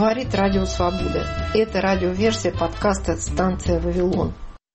Говорит Радио Свобода. Это радиоверсия подкаста «Станция Вавилон».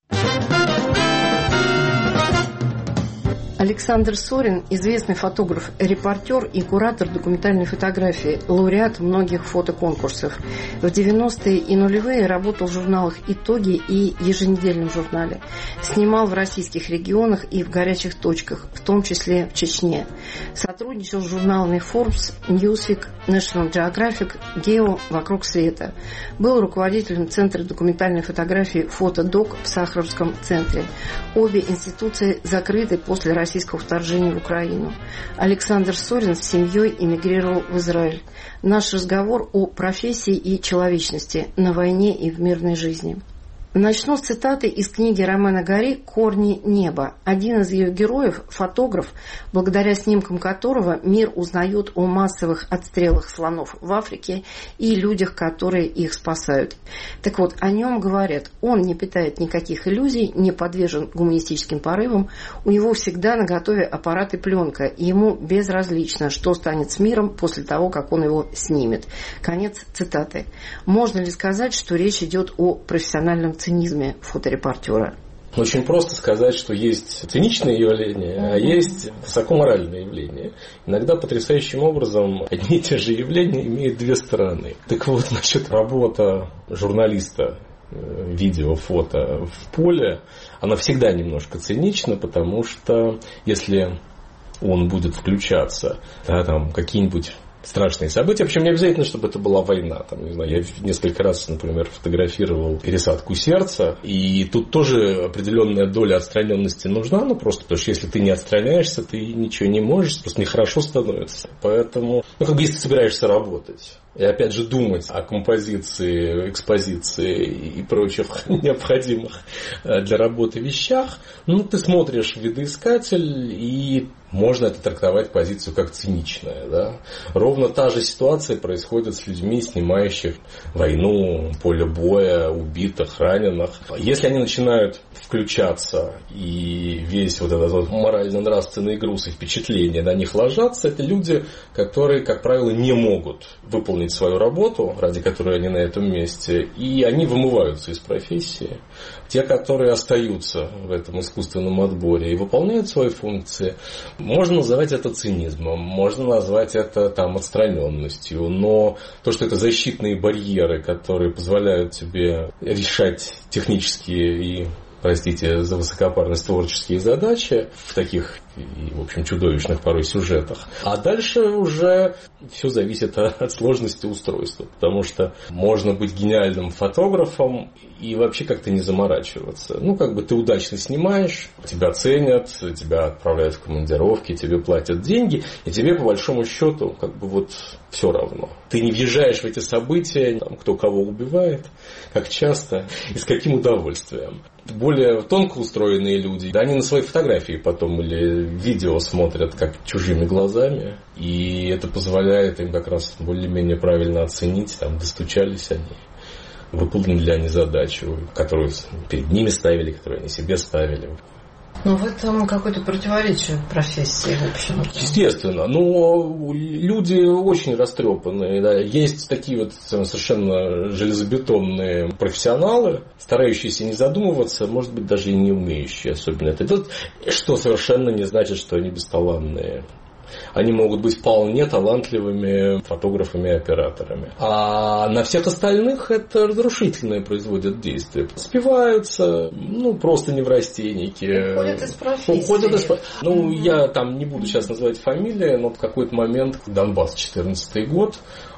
Александр Сорин – известный фотограф, репортер и куратор документальной фотографии, лауреат многих фотоконкурсов. В 90-е и нулевые работал в журналах «Итоги» и еженедельном журнале. Снимал в российских регионах и в горячих точках, в том числе в Чечне. Сотрудничал с журналами Forbes, Newsweek, National Geographic, Geo «Вокруг света». Был руководителем Центра документальной фотографии «Фотодок» в Сахаровском центре. Обе институции закрыты после российского вторжения в Украину. Александр Сорин с семьей эмигрировал в Израиль. Наш разговор о профессии и человечности на войне и в мирной жизни. Начну с цитаты из книги Романа Гори «Корни неба». Один из ее героев – фотограф, благодаря снимкам которого мир узнает о массовых отстрелах слонов в Африке и людях, которые их спасают. Так вот, о нем говорят: он не питает никаких иллюзий, не подвержен гуманистическим порывам, у него всегда наготове аппарат и пленка, и ему безразлично, что станет с миром после того, как он его снимет. Конец цитаты. Можно ли сказать, что речь идет о профессиональном цинизме фоторепортера? Очень просто сказать, что есть циничные явления, а есть высокоморальные явления. Иногда потрясающим образом одни и те же явления имеют две стороны. Так вот, насчет работы журналиста видео, фото в поле, она всегда немножко цинична, потому что если он будет включаться, да, там какие-нибудь страшные события. Причем не обязательно, чтобы это была война. Там, не знаю, я несколько раз, например, фотографировал пересадку сердца. И тут тоже определенная доля отстраненности нужна. Ну, просто потому что если ты не отстраняешься, ты ничего не можешь. Просто нехорошо становится. Поэтому, если ты собираешься работать и опять же думать о композиции, экспозиции и прочих необходимых для работы вещах, ты смотришь в видоискатель, и можно это трактовать позицию как циничная. Да? Ровно та же ситуация происходит с людьми, снимающих войну, поле боя, убитых, раненых. Если они начинают включаться, и весь вот этот вот морально-нравственный груз и впечатления на них ложатся, это люди, которые, как правило, не могут выполнить свою работу, ради которой они на этом месте, и они вымываются из профессии. Те, которые остаются в этом искусственном отборе и выполняют свои функции, можно называть это цинизмом, можно назвать это отстраненностью, но то, что это защитные барьеры, которые позволяют тебе решать технические и, простите за высокопарность, творческие задачи в таких, в общем, чудовищных порой сюжетах. А дальше уже все зависит от сложности устройства, потому что можно быть гениальным фотографом и вообще как-то не заморачиваться. Ты удачно снимаешь, тебя ценят, тебя отправляют в командировки, тебе платят деньги, и тебе по большому счету все равно. Ты не въезжаешь в эти события, кто кого убивает, как часто и с каким удовольствием. Более тонко устроенные люди, они на свои фотографии потом или видео смотрят как чужими глазами, и это позволяет им как раз более-менее правильно оценить, достучались они, выполнили ли они задачу, которую перед ними ставили, которую они себе ставили. В этом какое-то противоречие профессии, в общем. Естественно. Но люди очень растрепанные. Да. Есть такие совершенно железобетонные профессионалы, старающиеся не задумываться, может быть, даже и не умеющие особенно это делать, что совершенно не значит, что они бесталанные. Они могут быть вполне талантливыми фотографами и операторами. А на всех остальных это разрушительное производит действие. Спиваются, просто неврастенники. Уходят из профессии. Я не буду сейчас называть фамилии, но в какой-то момент, Донбасс, 2014 год,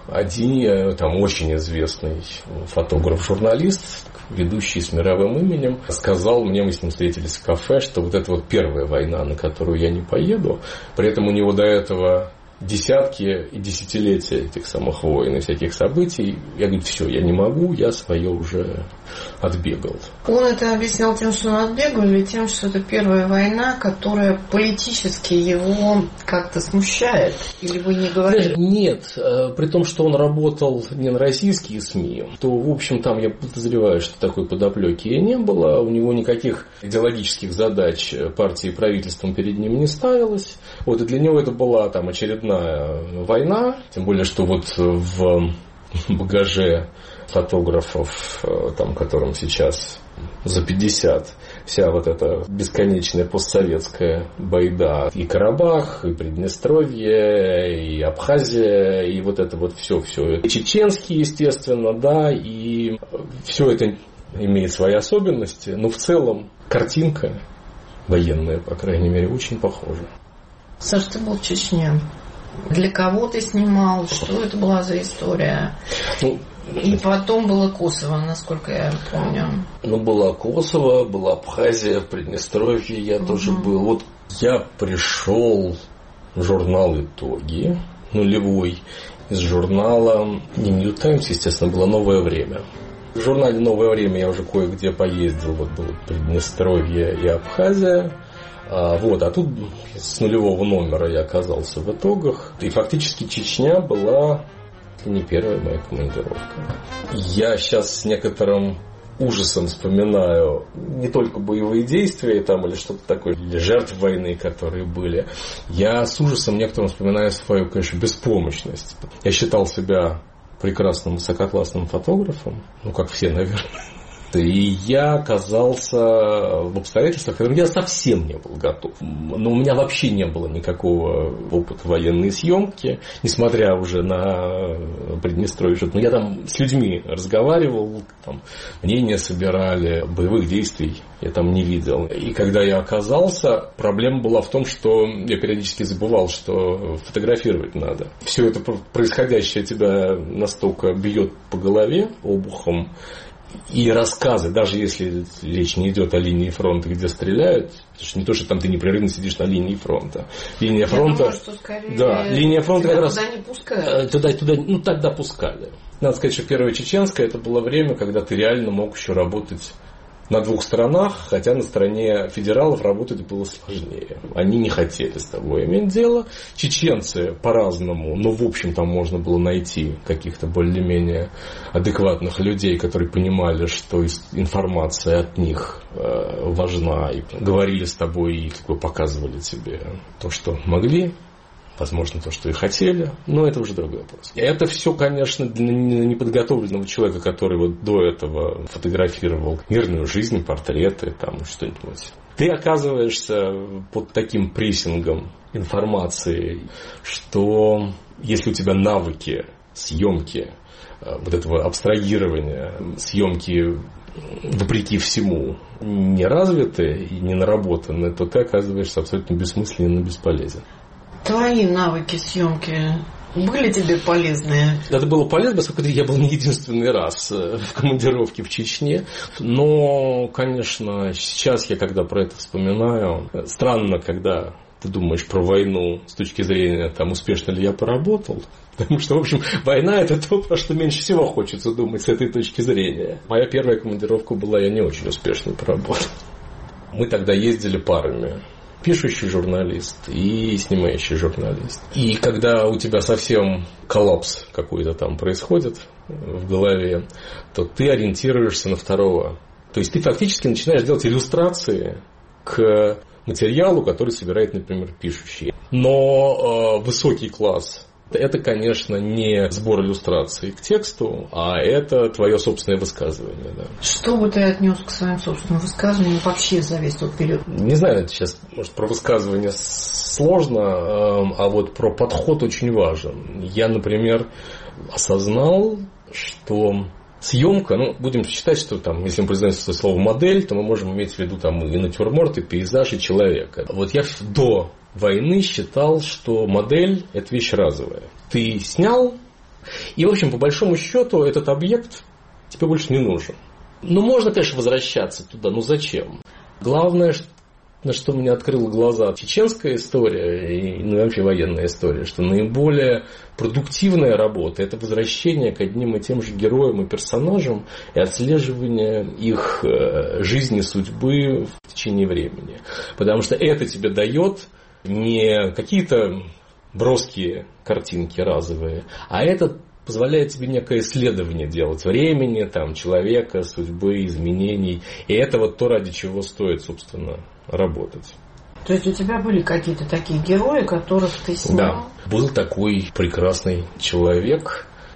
один очень известный фотограф-журналист, ведущий с мировым именем, сказал мне, мы с ним встретились в кафе, что это первая война, на которую я не поеду. При этом у него до этого десятки и десятилетия этих самых войн и всяких событий. Я говорю, все, я не могу, я свое уже отбегал. Он это объяснял тем, что он отбегал, или тем, что это первая война, которая политически его как-то смущает? Или вы не говорили? Нет, при том, что он работал не на российские СМИ, то, в общем, там я подозреваю, что такой подоплеки и не было. У него никаких идеологических задач партии и правительством перед ним не ставилось. И для него это была очередная война, тем более, что в багаже фотографов, там, которым сейчас за 50, вся вот эта бесконечная постсоветская байда. И Карабах, и Приднестровье, и Абхазия, и вот это вот все. И чеченский, естественно, да, и все это имеет свои особенности, но в целом картинка военная, по крайней мере, очень похожа. Саш, ты был в Чечне. Для кого ты снимал? Что это была за история? И потом было Косово, насколько я помню. Была Косово, была Абхазия, Приднестровье я тоже был. Вот я пришел в журнал «Итоги» нулевой. Из журнала не «Нью Таймс», естественно, было «Новое время». В журнале «Новое время» я уже кое-где поездил. Вот было Приднестровье и Абхазия. А тут с нулевого номера я оказался в «Итогах». И фактически Чечня была не первая моя командировка. Я сейчас с некоторым ужасом вспоминаю не только боевые действия там, или что-то такое, или жертв войны, которые были. Я с ужасом некоторым вспоминаю свою, конечно, беспомощность. Я считал себя прекрасным высококлассным фотографом, как все, наверное. И я оказался в обстоятельствах, к которым я совсем не был готов. Но у меня вообще не было никакого опыта военной съемки, несмотря уже на Приднестровье. Но я там с людьми разговаривал, там мнения собирали, боевых действий я там не видел. И когда я оказался, проблема была в том, что я периодически забывал, что фотографировать надо. Все это происходящее тебя настолько бьет по голове обухом. И рассказы, даже если речь не идет о линии фронта, где стреляют, потому что не то, что там ты непрерывно сидишь на линии фронта. Линия фронта. Я думаю, что скорее да, линия фронта как раз. Туда не пускают. Туда, тогда пускали. Надо сказать, что первая чеченская это было время, когда ты реально мог еще работать на двух сторонах, хотя на стороне федералов работать было сложнее. Они не хотели с тобой иметь дело. Чеченцы по-разному, но в общем там можно было найти каких-то более-менее адекватных людей, которые понимали, что информация от них важна, и говорили с тобой и показывали тебе то, что могли. Возможно, то, что и хотели, но это уже другой вопрос. И это все, конечно, для неподготовленного человека, который вот до этого фотографировал мирную жизнь, портреты, там что-нибудь. Ты оказываешься под таким прессингом информации, что если у тебя навыки съемки, вот этого абстрагирования, съемки вопреки всему не развиты и не наработаны, то ты оказываешься абсолютно бессмысленным и бесполезен. Твои навыки съемки были тебе полезные? Это было полезно, поскольку я был не единственный раз в командировке в Чечне. Но, конечно, сейчас я, когда про это вспоминаю, странно, когда ты думаешь про войну с точки зрения, успешно ли я поработал. Потому что, в общем, война – это то, про что меньше всего хочется думать с этой точки зрения. Моя первая командировка была, я не очень успешно поработал. Мы тогда ездили парами. Пишущий журналист и снимающий журналист. И когда у тебя совсем коллапс какой-то там происходит в голове, то ты ориентируешься на второго. То есть ты фактически начинаешь делать иллюстрации к материалу, который собирает, например, пишущий. Но высокий класс – это, конечно, не сбор иллюстраций к тексту, а это твое собственное высказывание. Да. Что бы ты отнес к своим собственным высказываниям вообще за весь тот период? Не знаю, сейчас, может, про высказывание сложно, а вот про подход очень важен. Я, например, осознал, что съемка, будем считать, что если мы произносим слово модель, то мы можем иметь в виду и натюрморт, и пейзаж, и человека. Вот я до войны считал, что модель – это вещь разовая. Ты снял, и, в общем, по большому счету, этот объект тебе больше не нужен. Можно, конечно, возвращаться туда, но зачем? Главное, на что мне открыла глаза чеченская история и вообще военная история, что наиболее продуктивная работа – это возвращение к одним и тем же героям и персонажам и отслеживание их жизни, судьбы в течение времени. Потому что это тебе дает не какие-то броские картинки разовые, а это позволяет тебе некое исследование делать времени, человека, судьбы, изменений. И это вот то, ради чего стоит, собственно, работать. То есть у тебя были какие-то такие герои, которых ты снял? Да, был такой прекрасный человек,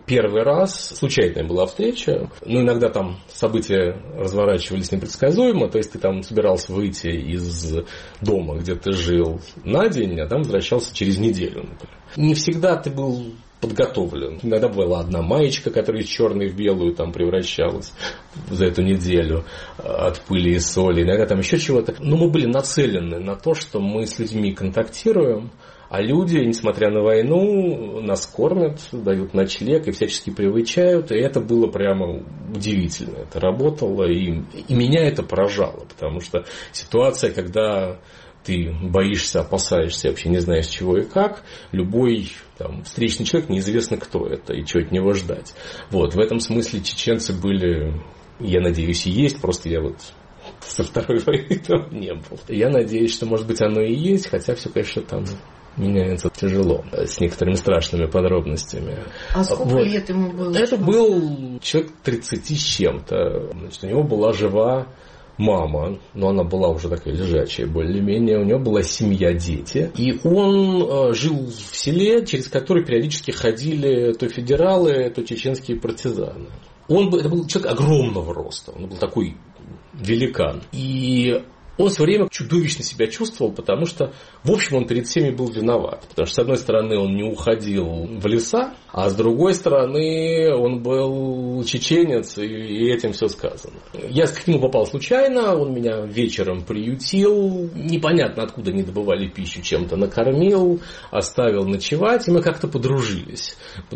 первый раз случайная была встреча. Иногда там события разворачивались непредсказуемо. То есть ты там собирался выйти из дома, где ты жил, на день, а там возвращался через неделю, например. Не всегда ты был подготовлен. Иногда была одна маечка, которая из черной в белую там превращалась за эту неделю от пыли и соли. Иногда там еще чего-то. Но мы были нацелены на то, что мы с людьми контактируем, а люди, несмотря на войну, нас кормят, дают ночлег и всячески привычают. И это было прямо удивительно. Это работало, и меня это поражало. Потому что ситуация, когда ты боишься, опасаешься, вообще не знаешь, чего и как, любой там, встречный человек, неизвестно, кто это и чего от него ждать. Вот, в этом смысле чеченцы были, я надеюсь, и есть, просто я вот со второй войны там не был. Я надеюсь, что, может быть, оно и есть, хотя все, конечно, там меняется тяжело, с некоторыми страшными подробностями. А сколько лет ему было? Это был человек 30 с чем-то. Значит, у него была жива мама, но она была уже такая лежачая более-менее, у него была семья, дети. И он жил в селе, через которое периодически ходили то федералы, то чеченские партизаны. Это был человек огромного роста, он был такой великан. И он все время чудовищно себя чувствовал, потому что, в общем, он перед всеми был виноват. Потому что, с одной стороны, он не уходил в леса, а с другой стороны, он был чеченец, и этим все сказано. Я к нему попал случайно, он меня вечером приютил, непонятно откуда не добывали пищу, чем-то накормил, оставил ночевать, и мы как-то подружились.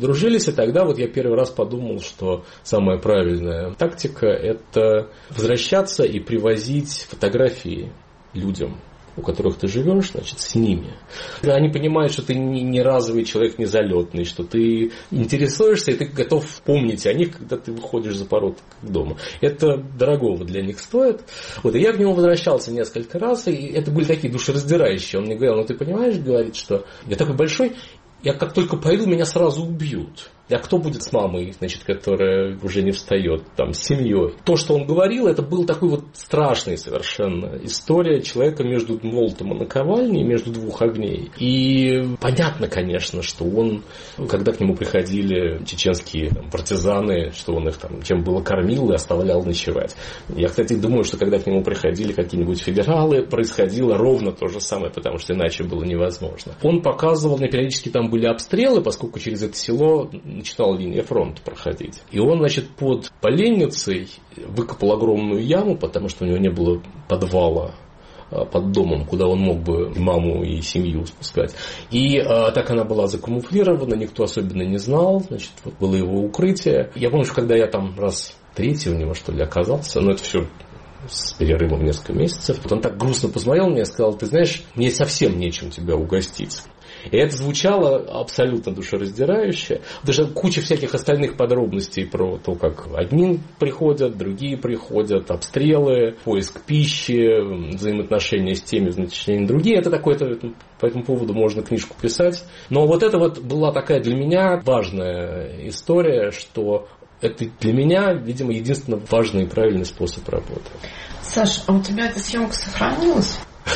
И тогда вот я первый раз подумал, что самая правильная тактика – это возвращаться и привозить фотографии людям, у которых ты живешь, значит, с ними. Они понимают, что ты не разовый человек, не залетный, что ты интересуешься, и ты готов помнить о них, когда ты выходишь за порог дома. Это дорогого для них стоит. Вот, и я к нему возвращался несколько раз, и это были такие душераздирающие. Он мне говорил, ты понимаешь, говорит, что я такой большой, я как только пойду, меня сразу убьют. А кто будет с мамой, значит, которая уже не встает, там, с семьей? То, что он говорил, это был такой вот страшный совершенно история человека между молотом и наковальней, между двух огней. И понятно, конечно, что он, когда к нему приходили чеченские партизаны, что он их там чем было кормил и оставлял ночевать. Я, кстати, думаю, что когда к нему приходили какие-нибудь федералы, происходило ровно то же самое, потому что иначе было невозможно. Он показывал, периодически там были обстрелы, поскольку через это село начинала линия фронта проходить. И он, значит, под поленницей выкопал огромную яму, потому что у него не было подвала под домом, куда он мог бы маму и семью спускать. И так она была закамуфлирована, никто особенно не знал, значит, вот было его укрытие. Я помню, что когда я там раз третий у него, что ли, оказался, но это все с перерывом в несколько месяцев, он так грустно посмотрел на меня и сказал, ты знаешь, мне совсем нечем тебя угостить. И это звучало абсолютно душераздирающе. Даже куча всяких остальных подробностей про то, как одни приходят, другие приходят, обстрелы, поиск пищи, взаимоотношения с теми, значит, другие. Это такое-то, по этому поводу можно книжку писать. Но вот это вот была такая для меня важная история, что это для меня, видимо, единственно важный и правильный способ работы. Саш, а у тебя эта съемка сохранилась?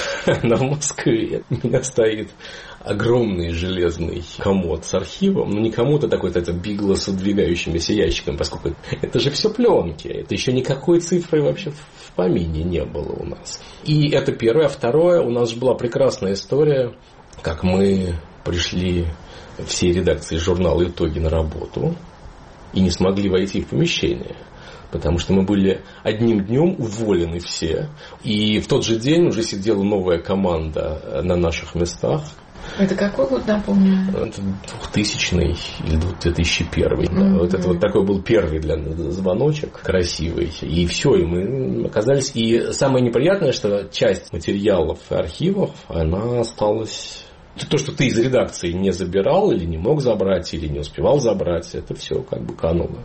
В Москве у меня стоит огромный железный комод с архивом, но не комод, а такой бигло с отдвигающимися ящиками, поскольку это же все пленки, это еще никакой цифры вообще в помине не было у нас. И это первое. А второе, у нас же была прекрасная история, как мы пришли всей редакции журнала «Итоги» на работу и не смогли войти в помещение. Потому что мы были одним днем уволены все. И в тот же день уже сидела новая команда на наших местах. Это какой год, напомню? Это 2000-й или 2001. Mm-hmm. Вот это вот такой был первый для нас звоночек, красивый. И все, и мы оказались... И самое неприятное, что часть материалов и архивов, она осталась... То, что ты из редакции не забирал, или не мог забрать, или не успевал забрать, это все кануло.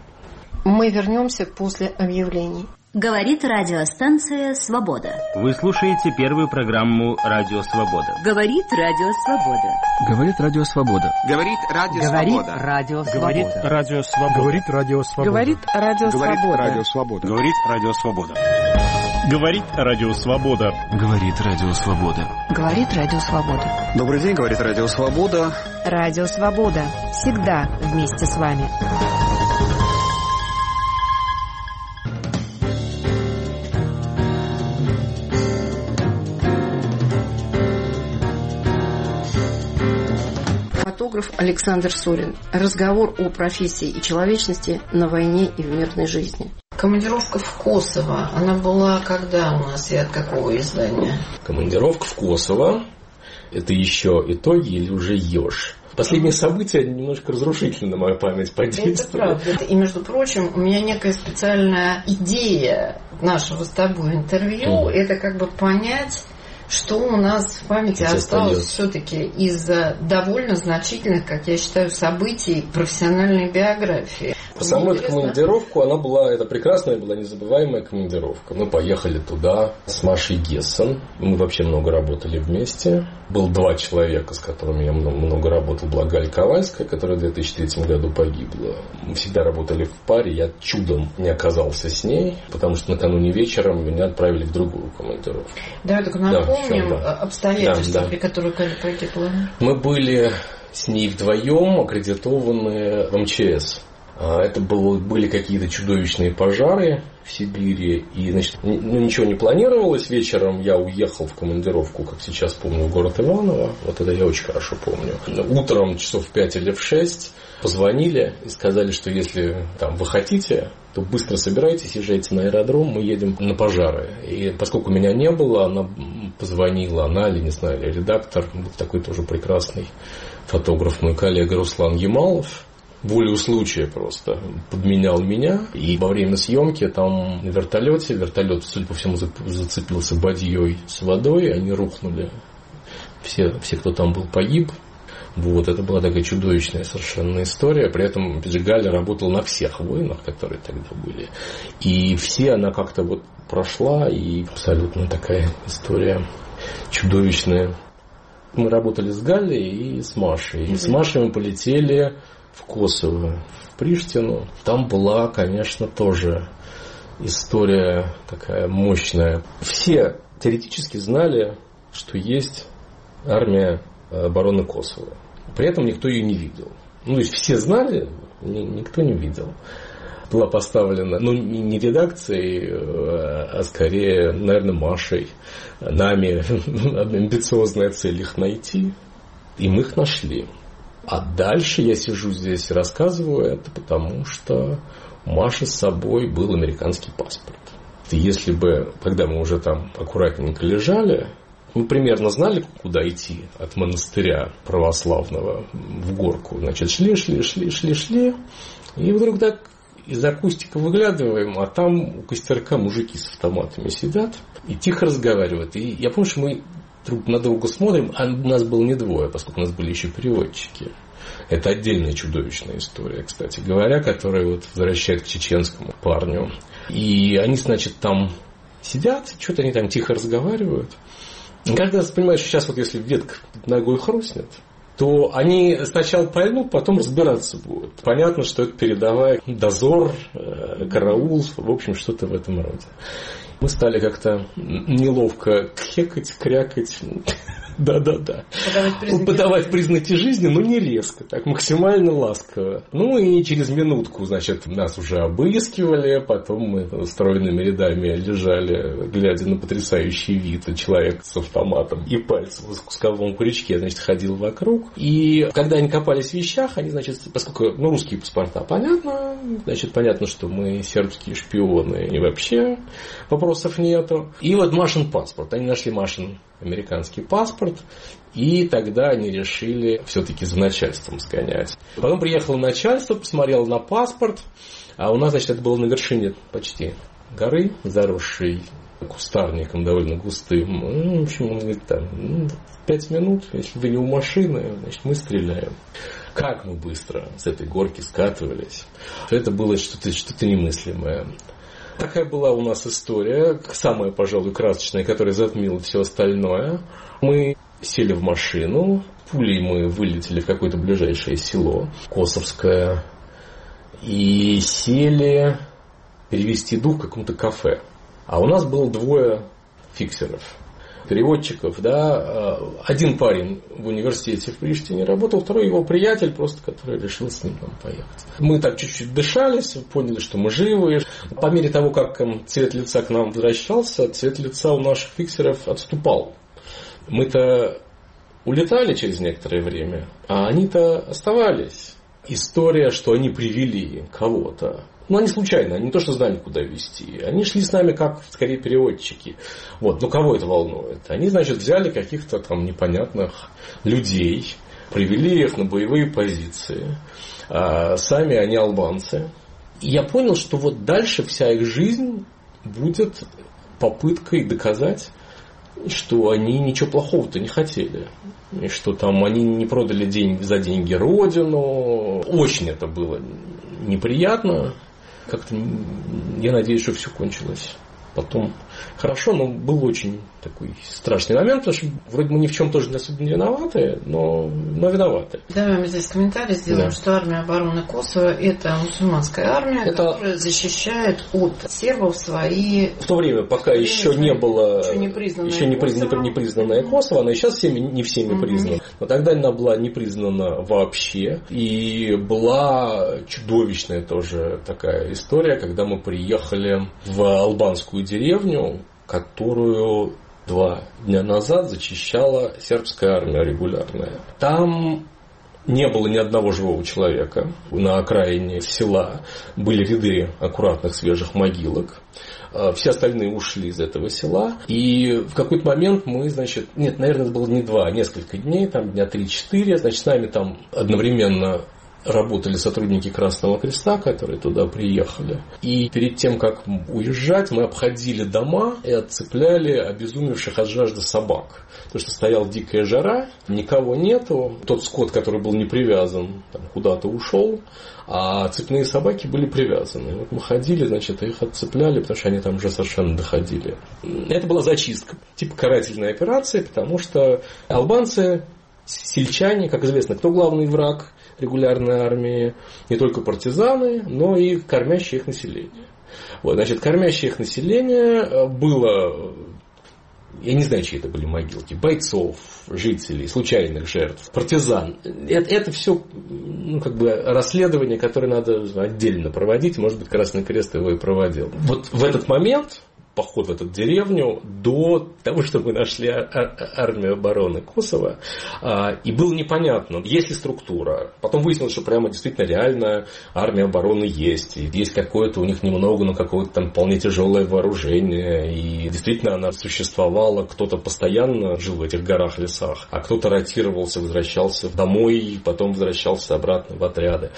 Мы вернемся после объявлений. Говорит радиостанция «Свобода». Вы слушаете первую программу «Радио Свобода». Говорит Радио Свобода. Говорит Радио Свобода. Говорит Радио Свобода. Говорит Радио Свобода. Говорит Радио Свобода. Говорит Радио Свобода. Говорит Радио Свобода. Говорит Радио Свобода. Говорит Радио Свобода. Говорит Радио Свобода. Добрый день, говорит Радио Свобода. Радио Свобода. Всегда вместе с вами. фотограф Александр Сурин. Разговор о профессии и человечности на войне и в мирной жизни. Командировка в Косово, она была когда у нас и от какого издания? Командировка в Косово. Это еще итоги или уже ЕЖ? Последние события немножко разрушительно на мою память подействовали. Это правда. И, между прочим, у меня некая специальная идея нашего с тобой интервью, это как бы понять, что у нас в памяти осталось все-таки из-за довольно значительных, как я считаю, событий профессиональной биографии. По самой командировку, она была, это прекрасная была незабываемая командировка. Мы поехали туда с Машей Гессен. Мы вообще много работали вместе. Было 2 человека, с которыми я много работал. Была Галя Ковальская, которая в 2003 году погибла. Мы всегда работали в паре. Я чудом не оказался с ней, потому что накануне вечером меня отправили в другую командировку. Давай только напомним обстоятельства, при которых Галя погибла. Мы были с ней вдвоем аккредитованы в МЧС. Это были какие-то чудовищные пожары в Сибири. И, значит, ничего не планировалось. Вечером я уехал в командировку, как сейчас помню, в город Иваново. Вот это я очень хорошо помню. Утром часов в 5 или в 6 позвонили и сказали, что если там, вы хотите, то быстро собирайтесь, езжайте на аэродром, мы едем на пожары. И поскольку меня не было, она позвонила, она или, не знаю, или редактор, был такой тоже прекрасный фотограф, мой коллега Руслан Ямалов, волею случая просто подменял меня. И во время съемки там на вертолет, судя по всему, зацепился бадьей с водой, они рухнули. Все, кто там был, погиб. Вот, это была такая чудовищная совершенно история. При этом Галя работала на всех войнах, которые тогда были. И все она как-то вот прошла, и абсолютно такая история чудовищная. Мы работали с Галей и с Машей. И с Машей мы полетели в Косово, в Приштину. Там была, конечно, тоже история такая мощная. Все теоретически знали, что есть армия обороны Косово. При этом никто ее не видел. Ну, то есть все знали, никто не видел. Была поставлена, ну, не редакцией, а скорее, наверное, Машей, нами амбициозная цель их найти. И мы их нашли. А дальше я сижу здесь и рассказываю это, потому что у Маши с собой был американский паспорт. И если бы, когда мы уже там аккуратненько лежали, мы примерно знали, куда идти от монастыря православного в горку. Значит, шли. И вдруг так из-за кустика выглядываем, а там у костерка мужики с автоматами сидят и тихо разговаривают. И я помню, что мы друг на друга смотрим, а у нас было не двое, поскольку у нас были еще переводчики. Это отдельная чудовищная история, кстати говоря, которая вот возвращает к чеченскому парню. И они, значит, там сидят, что-то они там тихо разговаривают. И каждый раз понимаешь, что сейчас вот если ветка ногой хрустнет, то они сначала поймут, потом разбираться будут. Понятно, что это передовая дозор, караул, в общем, что-то в этом роде. Мы стали как-то неловко кхекать, крякать. Да. Подавать признаки жизни, но не резко, так максимально ласково. Ну и через минутку, значит, нас уже обыскивали, потом мы стройными рядами лежали, глядя на потрясающий вид. Человек с автоматом и пальцем в спусковом крючке, значит, ходил вокруг. И когда они копались в вещах, они, значит, поскольку, русские паспорта, понятно, значит, понятно, что мы сербские шпионы, и вообще вопросов нету. И вот Машин паспорт. Они нашли Машин американский паспорт, и тогда они решили все-таки за начальством сгонять. Потом приехало начальство, посмотрело на паспорт, а у нас, значит, это было на вершине почти горы, заросшей кустарником довольно густым. В общем, он говорит, там, 5 минут, если вы не у машины, значит, мы стреляем. Как мы быстро с этой горки скатывались. Это было что-то немыслимое. Такая была у нас история, самая, пожалуй, красочная, которая затмила все остальное. Мы сели в машину, пулей мы вылетели в какое-то ближайшее село, Косовское, и сели перевести дух в каком-то кафе. А у нас было 2 фиксеров, переводчиков, да. Один парень в университете в Приштине работал, второй его приятель, просто который решил с ним там поехать. Мы так чуть-чуть дышались, поняли, что мы живы. По мере того, как цвет лица к нам возвращался, цвет лица у наших фиксеров отступал. Мы-то улетали через некоторое время, а они-то оставались. История, что они привели кого-то. Ну, они случайно, они не то, что знали, куда везти. Они шли с нами как, скорее, переводчики. Вот. Ну, кого это волнует? Они, значит, взяли каких-то там непонятных людей, привели их на боевые позиции. А сами они албанцы. И я понял, что вот дальше вся их жизнь будет попыткой доказать, что они ничего плохого-то не хотели. И что там они не продали за деньги родину. Очень это было неприятно. Как-то я надеюсь, что все кончилось потом хорошо, но был очень такой страшный момент, потому что вроде мы ни в чем тоже особо не виноваты, но виноваты. Давай мы здесь комментарий сделаем, да. Что армия обороны Косово – это мусульманская армия, которая защищает от сербов свои... В то время, пока еще не было... Еще не признанная Косово, она и сейчас не всеми признана, но тогда она была не признана вообще. И была чудовищная тоже такая история, когда мы приехали в албанскую деревню, которую 2 дня назад зачищала сербская армия регулярная. Там не было ни одного живого человека. На окраине села были ряды аккуратных свежих могилок. Все остальные ушли из этого села. И в какой-то момент мы, значит... Нет, наверное, это было не 2, а несколько дней, там дня 3-4. Значит, с нами там одновременно работали сотрудники Красного Креста, которые туда приехали. И перед тем, как уезжать, мы обходили дома и отцепляли обезумевших от жажды собак. Потому что стояла дикая жара, никого нету. Тот скот, который был не привязан, там, куда-то ушел, а цепные собаки были привязаны. Вот мы ходили, значит, их отцепляли, потому что они там уже совершенно доходили. Это была зачистка, типа карательной операции, потому что албанцы, сельчане, как известно, кто главный враг регулярной армии? Не только партизаны, но и кормящее их население. Вот, значит, кормящее их население было, я не знаю, чьи это были могилки, бойцов, жителей, случайных жертв, партизан. Это все расследование, которое надо отдельно проводить. Может быть, Красный Крест его и проводил. Вот в этот момент... Поход в эту деревню до того, что мы нашли армию обороны Косово. И было непонятно, есть ли структура. Потом выяснилось, что прямо действительно реально армия обороны есть. И есть какое-то у них немного, но какое-то там вполне тяжелое вооружение. И действительно она существовала. Кто-то постоянно жил в этих горах, лесах, а кто-то ротировался, возвращался домой, потом возвращался обратно в отряды.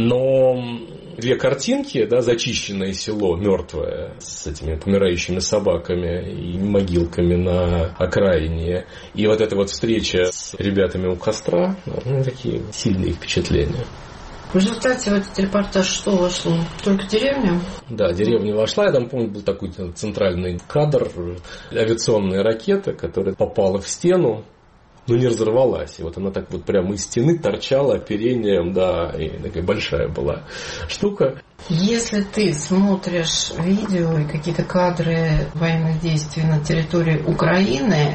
Но 2 картинки, да, зачищенное село, мертвое, с этими помирающими собаками и могилками на окраине. И вот эта вот встреча с ребятами у костра, такие сильные впечатления. В результате в этот репортаж что вошло? Только деревня? Да, деревня вошла. Я там помню, был такой центральный кадр авиационной ракеты, которая попала в стену, но не разорвалась. И вот она так вот прямо из стены торчала оперением, да, и такая большая была штука. Если ты смотришь видео и какие-то кадры военных действий на территории Украины,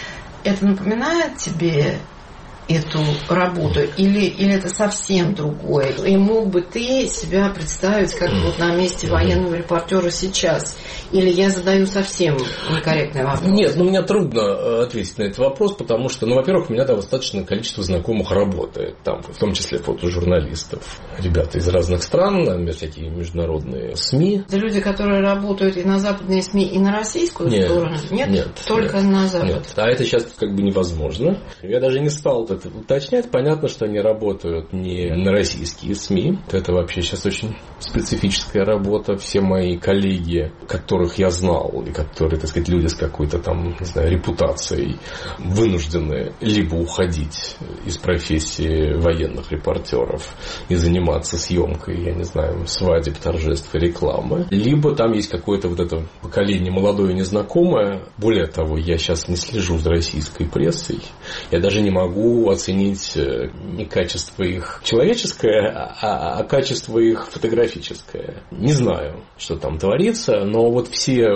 это напоминает тебе эту работу или это совсем другое? И мог бы ты себя представить как вот на месте военного репортера сейчас? Или я задаю совсем некорректный вопрос? Нет, мне трудно ответить на этот вопрос, потому что, во-первых, у меня достаточное количество знакомых работает там, в том числе фотожурналистов. Ребята из разных стран, всякие международные СМИ. Это люди, которые работают и на западные СМИ, и на российскую сторону? Нет, только на Запад. Нет. А это сейчас невозможно. Я даже не стал это уточнять. Понятно, что они работают не на российские СМИ. Это вообще сейчас очень специфическая работа. Все мои коллеги, которых я знал, и которые, так сказать, люди с какой-то там, не знаю, репутацией, вынуждены либо уходить из профессии военных репортеров и заниматься съемкой, я не знаю, свадеб, торжеств и рекламы, либо там есть какое-то вот это поколение молодое и незнакомое. Более того, я сейчас не слежу за российской прессой. Я даже не могу оценить не качество их человеческое, а качество их фотографическое. Не знаю, что там творится, но вот все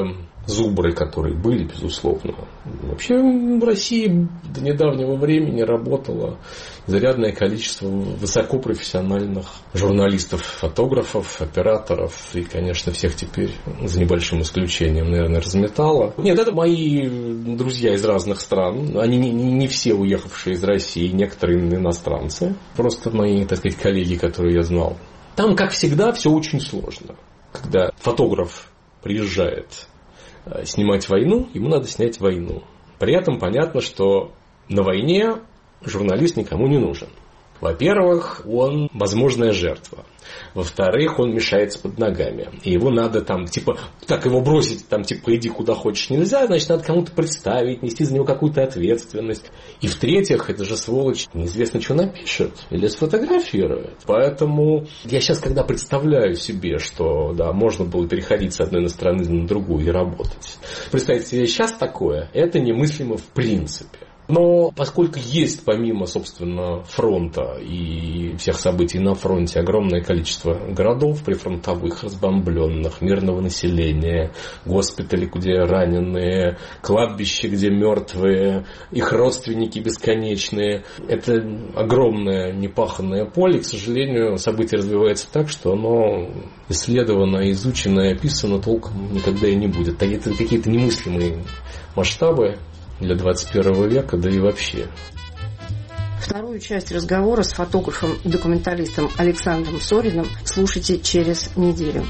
зубры, которые были, безусловно. Вообще в России до недавнего времени работало изрядное количество высокопрофессиональных журналистов, фотографов, операторов и, конечно, всех теперь, за небольшим исключением, наверное, разметало. Нет, это мои друзья из разных стран. Они не все уехавшие из России, некоторые иностранцы. Просто мои, так сказать, коллеги, которые я знал. Там, как всегда, все очень сложно. Когда фотограф приезжает снимать войну, ему надо снять войну. При этом понятно, что на войне журналист никому не нужен. Во-первых, он возможная жертва. Во-вторых, он мешается под ногами. И его надо там, так его бросить, иди куда хочешь нельзя, значит, надо кому-то представить, нести за него какую-то ответственность. И в-третьих, это же сволочь неизвестно, что напишет или сфотографирует. Поэтому я сейчас, когда представляю себе, что да, можно было переходить с одной страны на другую и работать, представить себе сейчас такое, это немыслимо в принципе. Но поскольку есть помимо, собственно, фронта и всех событий на фронте огромное количество городов прифронтовых, разбомбленных, мирного населения, госпитали, где раненые, кладбища, где мертвые, их родственники бесконечные, это огромное непаханное поле. К сожалению, событие развивается так, что оно исследовано, изучено и описано толком никогда и не будет. Это какие-то немыслимые масштабы для 21 века, да и вообще. Вторую часть разговора с фотографом-документалистом Александром Сориным слушайте через неделю.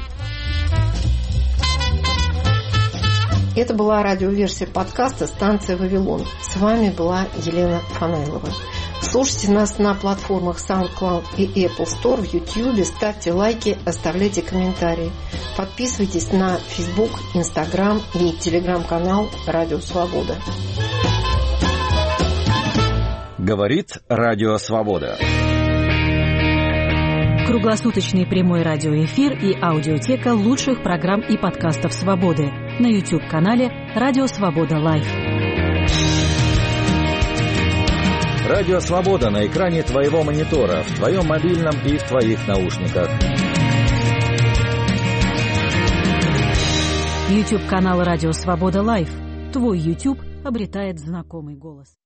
Это была радиоверсия подкаста «Станция Вавилон». С вами была Елена Фанайлова. Слушайте нас на платформах SoundCloud и Apple Store, в YouTube, ставьте лайки, оставляйте комментарии. Подписывайтесь на Facebook, Instagram и Telegram-канал «Радио Свобода». Говорит Радио Свобода. Круглосуточный прямой радиоэфир и аудиотека лучших программ и подкастов «Свободы» на YouTube-канале «Радио Свобода Лайв». Радио Свобода на экране твоего монитора, в твоем мобильном и в твоих наушниках. YouTube-канал «Радио Свобода Лайв». Твой YouTube обретает знакомый голос.